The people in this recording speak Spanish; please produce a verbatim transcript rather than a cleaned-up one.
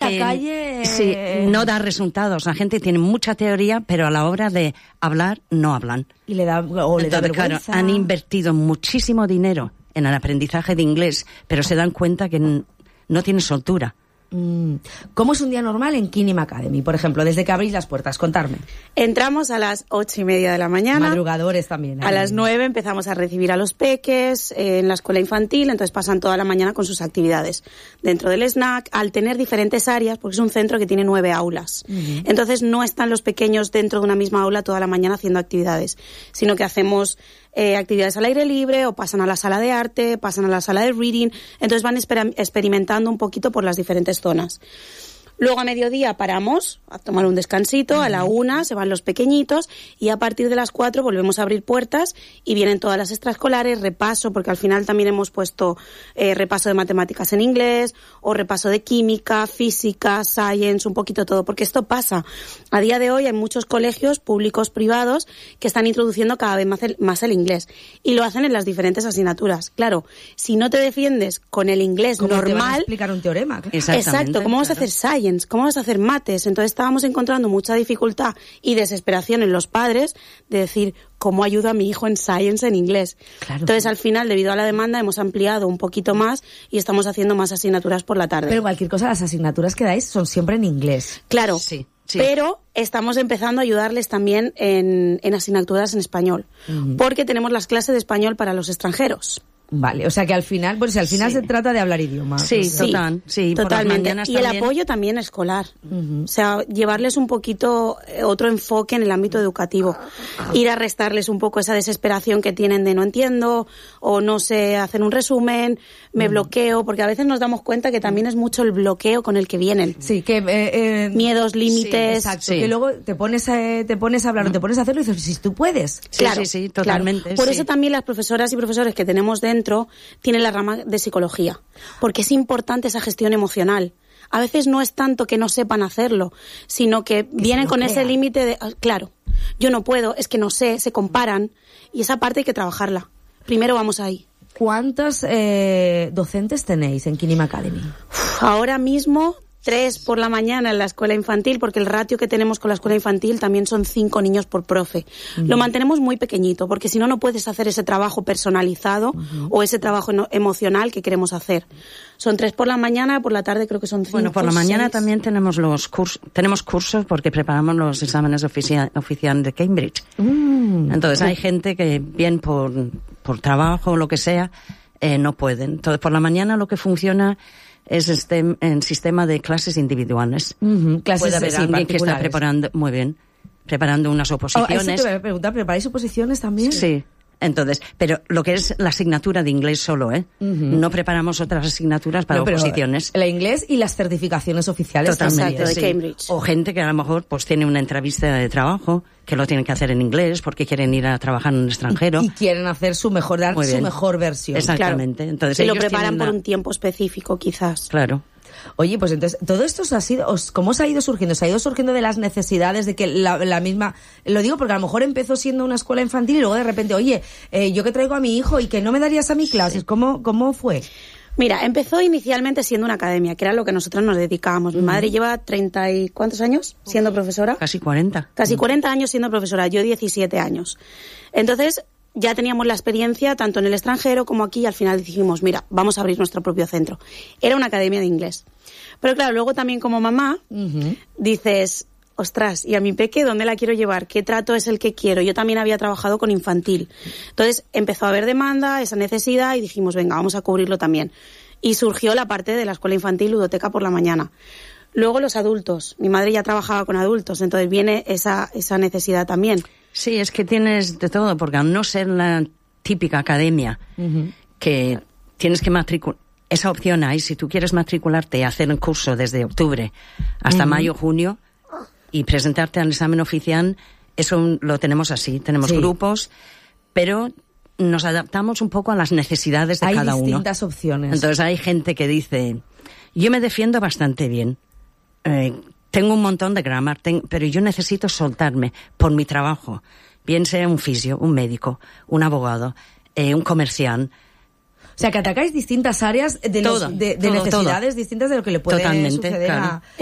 la calle... Sí, no da resultados. La gente tiene mucha teoría, pero a la hora de hablar, no hablan. Y le da, o le Entonces, da vergüenza. claro, han invertido muchísimo dinero en el aprendizaje de inglés, pero se dan cuenta que n- no tienen soltura. ¿Cómo es un día normal en Kinim Academy? Por ejemplo, desde que abrís las puertas, contarme. Entramos a las ocho y media de la mañana. Madrugadores también. A las nueve empezamos a recibir a los peques eh, en la escuela infantil, entonces pasan toda la mañana con sus actividades. Dentro del snack, al tener diferentes áreas, porque es un centro que tiene nueve aulas. Uh-huh. Entonces no están los pequeños dentro de una misma aula toda la mañana haciendo actividades, sino que hacemos eh, actividades al aire libre, o pasan a la sala de arte, pasan a la sala de reading, entonces van esper- experimentando un poquito por las diferentes zonas. Luego a mediodía paramos a tomar un descansito, a la una se van los pequeñitos y a partir de las cuatro volvemos a abrir puertas y vienen todas las extraescolares, repaso, porque al final también hemos puesto eh, repaso de matemáticas en inglés o repaso de química, física, science, un poquito todo, porque esto pasa. A día de hoy hay muchos colegios públicos, privados, que están introduciendo cada vez más el, más el inglés y lo hacen en las diferentes asignaturas. Claro, si no te defiendes con el inglés ¿Cómo normal... te van a explicar un teorema? Exacto, ¿cómo vas a hacer science? ¿Cómo vas a hacer mates? Entonces estábamos encontrando mucha dificultad y desesperación en los padres de decir, ¿cómo ayudo a mi hijo en science en inglés? Claro. Entonces al final, debido a la demanda, hemos ampliado un poquito más y estamos haciendo más asignaturas por la tarde. Pero cualquier cosa, las asignaturas que dais son siempre en inglés. Claro, Sí. Sí. pero estamos empezando a ayudarles también en, en asignaturas en español, uh-huh. porque tenemos las clases de español para los extranjeros. Vale, o sea que al final, pues al final Sí. se trata de hablar idiomas. Sí, Sí, total, sí, por las totalmente. mañanas Y el también. apoyo también escolar. Uh-huh. O sea, llevarles un poquito eh, otro enfoque en el ámbito educativo. Ir a restarles un poco esa desesperación que tienen de no entiendo, o no sé hacer un resumen, me uh-huh. bloqueo, porque a veces nos damos cuenta que también es mucho el bloqueo con el que vienen. Sí, que... Eh, eh, Miedos, límites... Sí, exacto, sí. que luego te pones, a, te pones a hablar o te pones a hacerlo y dices, si tú puedes. Sí, Claro, sí, sí, totalmente. claro. Por sí. eso también las profesoras y profesores que tenemos dentro tienen la rama de psicología, porque es importante esa gestión emocional. A veces no es tanto que no sepan hacerlo, sino que, que vienen con ese límite de, claro, yo no puedo, es que no sé, se comparan, y esa parte hay que trabajarla. Primero vamos ahí. ¿Cuántos eh, docentes tenéis en Kinim Academy? Uf, ahora mismo... Tres por la mañana en la escuela infantil, porque el ratio que tenemos con la escuela infantil también son cinco niños por profe. Uh-huh. Lo mantenemos muy pequeñito, porque si no, no puedes hacer ese trabajo personalizado uh-huh. o ese trabajo no, emocional que queremos hacer. Son tres por la mañana, por la tarde creo que son cinco. Bueno, por la mañana seis. también tenemos los cursos, tenemos cursos porque preparamos los exámenes oficia- oficiales de Cambridge. Mm. Entonces hay gente que bien por, por trabajo o lo que sea, eh, no pueden. Entonces por la mañana lo que funciona es este en sistema de clases individuales. Uh-huh. Clases Puede haber sí, alguien que está particulares. preparando, muy bien, preparando unas Oh, oposiciones. eso te voy a preguntar, ¿preparáis oposiciones también? Sí. Entonces, pero lo que es la asignatura de inglés solo, ¿eh? Uh-huh. No preparamos otras asignaturas para no, pero oposiciones. El inglés y las certificaciones oficiales. Totalmente, Exacto, de sí. Cambridge. O gente que a lo mejor pues tiene una entrevista de trabajo que lo tienen que hacer en inglés porque quieren ir a trabajar en el extranjero. Y, y quieren hacer su mejor, dar Muy su bien. mejor versión. Exactamente. Claro. Entonces Se lo ellos preparan tienen por la- un tiempo específico, quizás. Claro. Oye, pues entonces, todo esto os ha sido, os, ¿cómo os ha ido surgiendo? ¿Os ha ido surgiendo de las necesidades de que la, la misma, lo digo porque a lo mejor empezó siendo una escuela infantil y luego de repente, oye, eh, yo que traigo a mi hijo y que no me darías a mi clase, ¿cómo, cómo fue? Mira, empezó inicialmente siendo una academia, que era lo que nosotros nos dedicábamos. Mi madre lleva treinta y ¿cuántos años siendo profesora? Casi cuarenta. Casi cuarenta años siendo profesora, yo diecisiete años. Entonces, ya teníamos la experiencia tanto en el extranjero como aquí y al final dijimos, mira, vamos a abrir nuestro propio centro. Era una academia de inglés. Pero claro, luego también como mamá, uh-huh. dices, ostras, ¿y a mi peque dónde la quiero llevar? ¿Qué trato es el que quiero? Yo también había trabajado con infantil. Entonces empezó a haber demanda, esa necesidad y dijimos, venga, vamos a cubrirlo también. Y surgió la parte de la escuela infantil, ludoteca por la mañana. Luego los adultos. Mi madre ya trabajaba con adultos, entonces viene esa, esa necesidad también. Sí, es que tienes de todo, porque al no ser la típica academia uh-huh. que tienes que matricular, esa opción hay, si tú quieres matricularte y hacer un curso desde octubre hasta uh-huh. mayo, junio y presentarte al examen oficial, eso lo tenemos así, tenemos sí. grupos, pero nos adaptamos un poco a las necesidades de hay cada uno. Hay distintas opciones. Entonces hay gente que dice, yo me defiendo bastante bien, eh, tengo un montón de grammar, ten, pero yo necesito soltarme por mi trabajo. Bien sea un fisio, un médico, un abogado, eh, un comercial. O sea, que atacáis distintas áreas de, todo, los, de, de todo, necesidades todo. distintas de lo que le puede Totalmente, suceder claro. a...